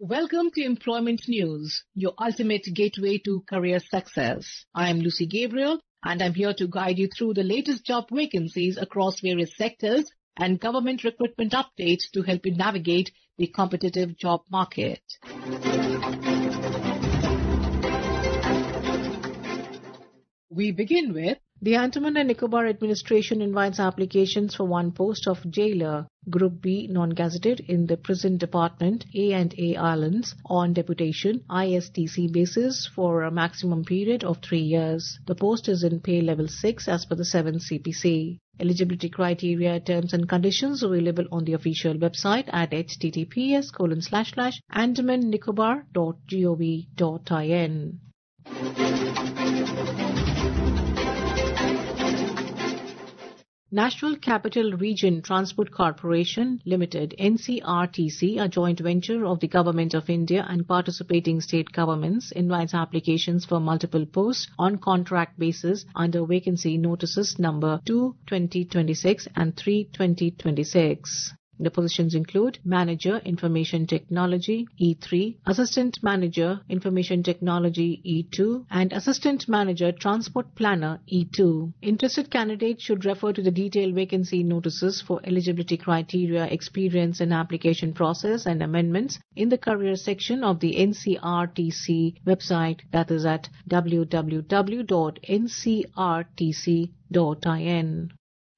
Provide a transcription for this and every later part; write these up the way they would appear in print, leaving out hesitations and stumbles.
Welcome to Employment News, your ultimate gateway to career success. I am Lucy Gabriel, and I'm here to guide you through the latest job vacancies across various sectors and government recruitment updates to help you navigate the competitive job market. We begin with the Andaman and Nicobar Administration invites applications for one post of jailer, Group B non-gazetted in the Prison Department, A&A Islands, on deputation, ISTC basis for a maximum period of 3 years. The post is in pay level 6 as per the 7th CPC. Eligibility criteria, terms and conditions available on the official website at https://andamannicobar.gov.in. National Capital Region Transport Corporation Limited NCRTC, a joint venture of the Government of India and participating state governments, invites applications for multiple posts on contract basis under vacancy notices number 2/2026 and 3/2026. The positions include Manager Information Technology E3, Assistant Manager Information Technology E2 and Assistant Manager Transport Planner E2. Interested candidates should refer to the detailed vacancy notices for eligibility criteria, experience and application process and amendments in the career section of the NCRTC website, that is at www.ncrtc.in.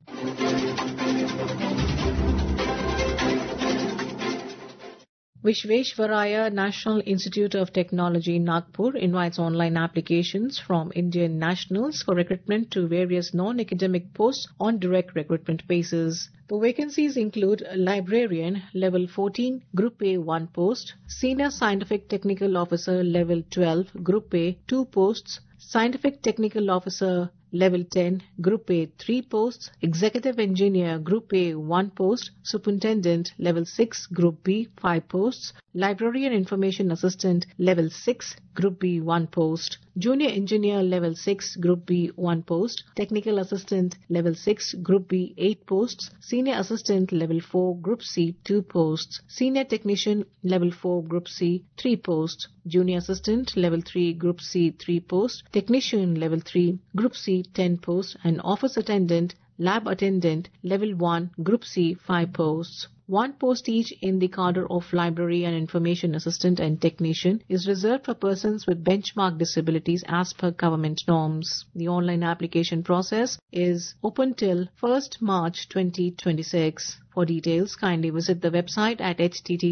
Vishveshvaraya National Institute of Technology, Nagpur, invites online applications from Indian nationals for recruitment to various non-academic posts on direct recruitment basis. The vacancies include Librarian Level 14 Group A 1 post, Senior Scientific Technical Officer Level 12 Group A 2 posts, Scientific Technical Officer Level 10 Group A 3 posts, Executive Engineer Group A 1 post, Superintendent Level 6 Group B 5 posts, Librarian Information Assistant Level 6 Group B 1 post, Junior Engineer Level 6 Group B 1 post, Technical Assistant Level 6 Group B 8 posts, Senior Assistant Level 4 Group C 2 posts, Senior Technician Level 4 Group C 3 posts, Junior Assistant Level 3 Group C 3 posts, Technician Level 3 Group C 10 posts and Office Attendant, Lab Attendant Level 1 Group C 5 posts. One post each in the cadre of Library and Information Assistant and Technician is reserved for persons with benchmark disabilities as per government norms. The online application process is open till 1st March 2026. For details, kindly visit the website at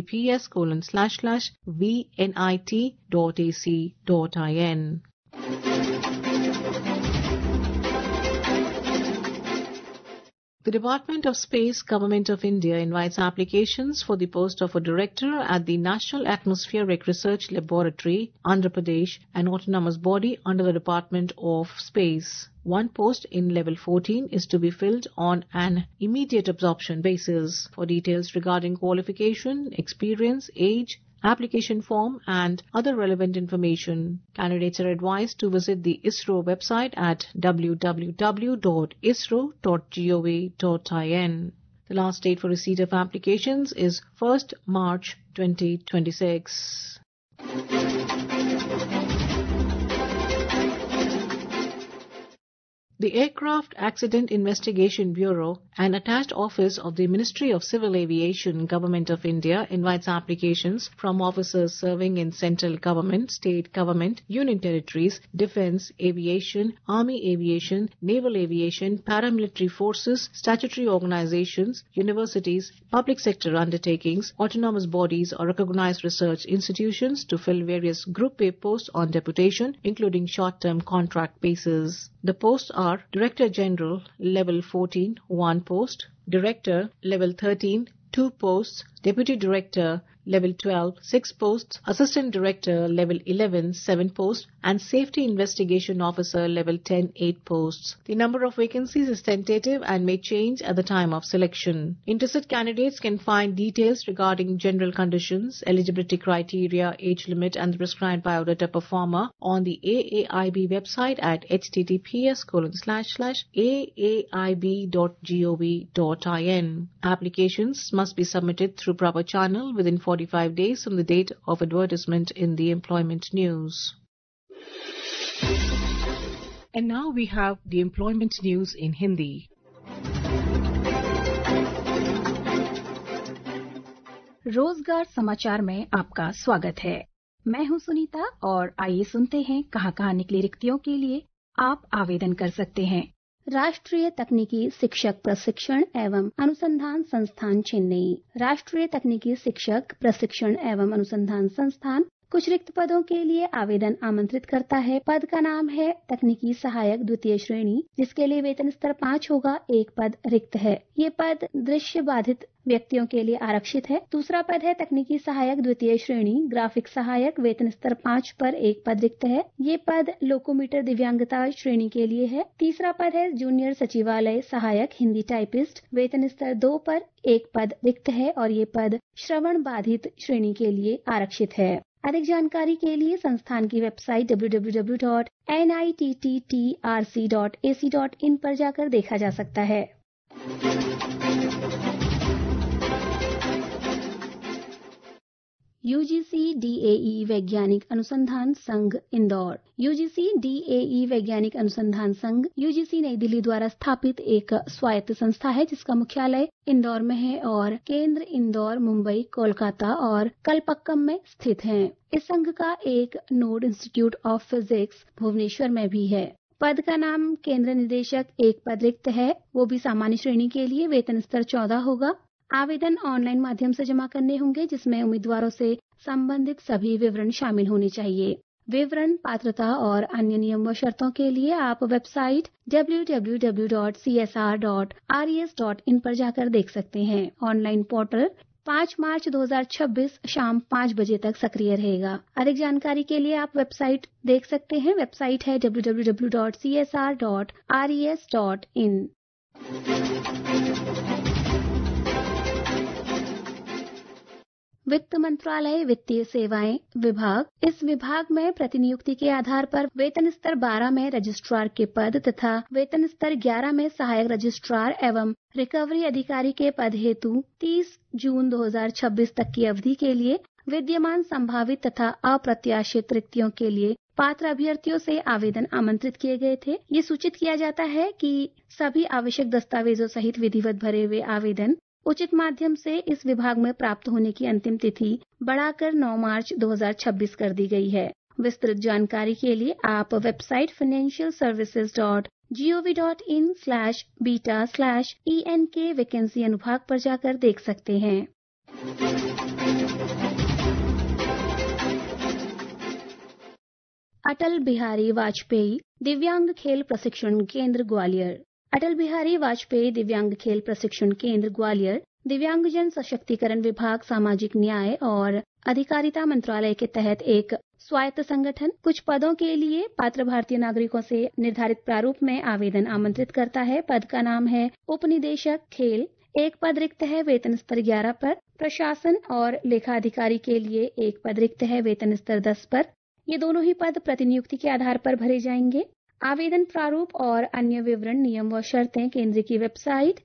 https://vnit.ac.in. The Department of Space, Government of India invites applications for the post of a director at the National Atmospheric Research Laboratory, Andhra Pradesh, an autonomous body under the Department of Space. One post in level 14 is to be filled on an immediate absorption basis. For details regarding qualification, experience, age, application form and other relevant information, candidates are advised to visit the ISRO website at www.isro.gov.in. The last date for receipt of applications is 1st March 2026. The Aircraft Accident Investigation Bureau, an attached office of the Ministry of Civil Aviation, Government of India, invites applications from officers serving in central government, state government, union territories, defence, aviation, army aviation, naval aviation, paramilitary forces, statutory organizations, universities, public sector undertakings, autonomous bodies or recognized research institutions to fill various Group A posts on deputation, including short-term contract basis. The posts are Director General Level 14 1 post, Director Level 13 2 posts, Deputy Director Level 12 6 posts, Assistant Director Level 11 7 posts and Safety Investigation Officer Level 10 8 posts. The number of vacancies is tentative and may change at the time of selection. Interested candidates can find details regarding general conditions, eligibility criteria, age limit and the prescribed biodata per forma on the AAIB website at https://aaib.gov.in. Applications must be submitted through proper channel within 48 45 days from the date of advertisement in the employment news. And now we have the employment news in Hindi. रोजगार समाचार में आपका स्वागत है। मैं हूं सुनीता और आइए सुनते हैं कहां निकली रिक्तियों के लिए आप आवेदन कर सकते हैं। राष्ट्रीय तकनीकी शिक्षक प्रशिक्षण एवं अनुसंधान संस्थान चेन्नई। राष्ट्रीय तकनीकी शिक्षक प्रशिक्षण एवं अनुसंधान संस्थान कुछ रिक्त पदों के लिए आवेदन आमंत्रित करता है। पद का नाम है तकनीकी सहायक द्वितीय श्रेणी, जिसके लिए वेतन स्तर 5 होगा। एक पद रिक्त है। ये पद दृश्य बाधित व्यक्तियों के लिए आरक्षित है। दूसरा पद है तकनीकी सहायक द्वितीय श्रेणी ग्राफिक सहायक, वेतन स्तर 5 पर एक पद रिक्त है। ये पद लोकोमीटर दिव्यांगता श्रेणी के लिए है। तीसरा पद है जूनियर सचिवालय सहायक हिंदी टाइपिस्ट, वेतन स्तर 2 पर एक पद रिक्त है और ये पद श्रवण बाधित श्रेणी के लिए आरक्षित है। अधिक जानकारी के लिए संस्थान की वेबसाइट www.nitttrc.ac.in पर जाकर देखा जा सकता है। यूजीसी डीएई वैज्ञानिक अनुसंधान संघ इंदौर। यूजीसी डीएई वैज्ञानिक अनुसंधान संघ यूजीसी नई दिल्ली द्वारा स्थापित एक स्वायत्त संस्था है जिसका मुख्यालय इंदौर में है और केंद्र इंदौर, मुंबई, कोलकाता और कलपक्कम में स्थित है। इस संघ का एक node institute of physics Bhubaneswar में भी है। पद का नाम केंद्र निदेशक, एक पद रिक्त है, वो भी सामान्य श्रेणी के लिए, वेतन स्तर 14 होगा। आवेदन ऑनलाइन माध्यम से जमा करने होंगे जिसमें उम्मीदवारों से संबंधित सभी विवरण शामिल होने चाहिए। विवरण, पात्रता और अन्य नियम व शर्तों के लिए आप वेबसाइट www.csr.res.in पर जाकर देख सकते हैं। ऑनलाइन पोर्टल 5 मार्च 2026 शाम 5 बजे तक सक्रिय रहेगा। अधिक जानकारी के लिए आप वेबसाइट देख सकते हैं। वेबसाइट है www.csr.res.in। वित्त मंत्रालय वित्तीय सेवाएं विभाग। इस विभाग में प्रतिनियुक्ति के आधार पर वेतन स्तर 12 में रजिस्ट्रार के पद तथा वेतन स्तर 11 में सहायक रजिस्ट्रार एवं रिकवरी अधिकारी के पद हेतु 30 जून 2026 तक की अवधि के लिए विद्यमान संभावित तथा अप्रत्याशित रिक्तियों के लिए पात्र अभ्यर्थियों से आवेदन आमंत्रित किए गए थे। ये सूचित किया जाता है कि सभी आवश्यक दस्तावेजों सहित विधिवत भरे हुए आवेदन उचित माध्यम से इस विभाग में प्राप्त होने की अंतिम तिथि बढ़ाकर 9 मार्च 2026 कर दी गई है। विस्तृत जानकारी के लिए आप वेबसाइट financialservices.gov.in/beta/enk वैकेंसी अनुभाग पर जाकर देख सकते हैं। अटल बिहारी वाजपेयी दिव्यांग खेल प्रशिक्षण केंद्र ग्वालियर। अटल बिहारी वाजपेयी दिव्यांग खेल प्रशिक्षण केंद्र ग्वालियर दिव्यांगजन सशक्तिकरण विभाग, सामाजिक न्याय और अधिकारिता मंत्रालय के तहत एक स्वायत्त संगठन कुछ पदों के लिए पात्र भारतीय नागरिकों से निर्धारित प्रारूप में आवेदन आमंत्रित करता है। पद का नाम है उपनिदेशक खेल, एक पद रिक्त है, वेतन स्तर 11 पर। प्रशासन और लेखा अधिकारी के लिए एक पद रिक्त है, वेतन स्तर 10 पर। ये दोनों ही पद प्रतिनियुक्ति के आधार पर भरे जाएंगे। आवेदन प्रारूप और अन्य विवरण, नियम व शर्तें केंद्र की वेबसाइट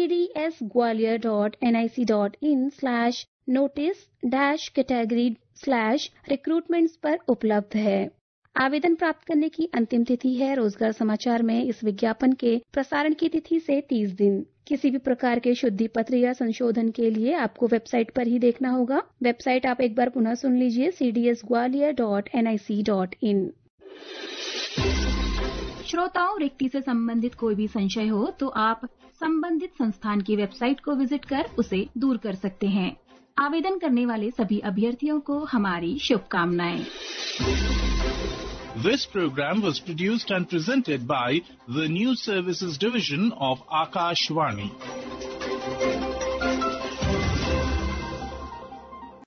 cdsgwalior.nic.in/notice-category/recruitments पर उपलब्ध है। आवेदन प्राप्त करने की अंतिम तिथि है। रोजगार समाचार में इस विज्ञापन के प्रसारण की तिथि से 30 दिन। किसी भी प्रकार के शुद्धि पत्र या संशोधन के लिए आपको वेबसाइट पर ही देखना होगा। वेबसाइट आप एक बार पुनः सुन लीजिए, cdsgwalior.nic.in। श्रोताओं, रिक्ति से संबंधित कोई भी संशय हो तो आप संबंधित संस्थान की वेबसाइट को विजिट कर उसे दूर कर सकते हैं। आवेदन करने वाले सभी अभ्यर्थियों को हमारी शुभकामनाएं। This program was produced and presented by the News Services Division of Akashvani.